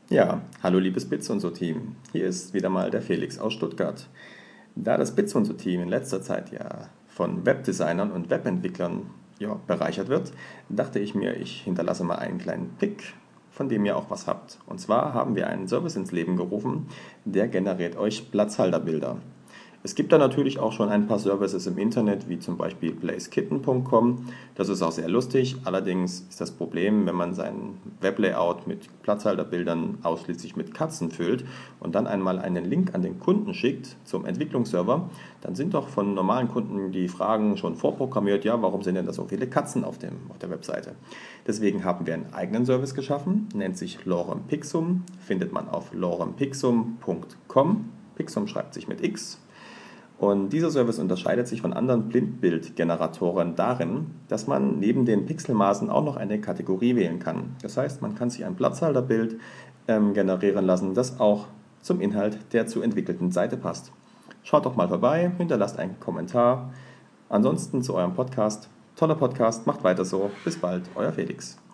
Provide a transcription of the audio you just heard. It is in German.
Ja, hallo liebes Bits und so Team. Hier ist wieder mal der Felix aus Stuttgart. Da das Bits und so Team in letzter Zeit ja von Webdesignern und Webentwicklern bereichert wird, dachte ich mir, ich hinterlasse mal einen kleinen Pick, von dem ihr auch was habt. Und zwar haben wir einen Service ins Leben gerufen, der generiert euch Platzhalterbilder. Es gibt da natürlich auch schon ein paar Services im Internet, wie zum Beispiel placekitten.com. Das ist auch sehr lustig. Allerdings ist das Problem, wenn man sein Weblayout mit Platzhalterbildern ausschließlich mit Katzen füllt und dann einmal einen Link an den Kunden schickt zum Entwicklungsserver, dann sind doch von normalen Kunden die Fragen schon vorprogrammiert, ja, warum sind denn da so viele Katzen auf der Webseite? Deswegen haben wir einen eigenen Service geschaffen, nennt sich Lorem Pixum, findet man auf lorempixum.com. Pixum schreibt sich mit X. Und dieser Service unterscheidet sich von anderen Blindbildgeneratoren darin, dass man neben den Pixelmaßen auch noch eine Kategorie wählen kann. Das heißt, man kann sich ein Platzhalterbild generieren lassen, das auch zum Inhalt der zu entwickelten Seite passt. Schaut doch mal vorbei, hinterlasst einen Kommentar. Ansonsten zu eurem Podcast. Toller Podcast, macht weiter so. Bis bald, euer Felix.